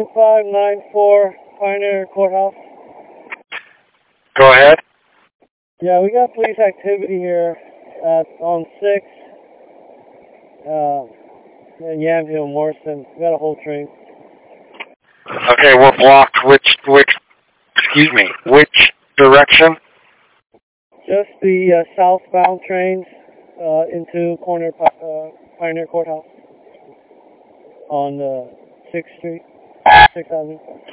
2594 Pioneer Courthouse. Go ahead. Yeah, we got police activity here on 6 in Yamhill, Morrison. We got a whole train. Okay, we're blocked. Which direction? Just the southbound trains into Pioneer Courthouse on 6th Street, 6th Avenue.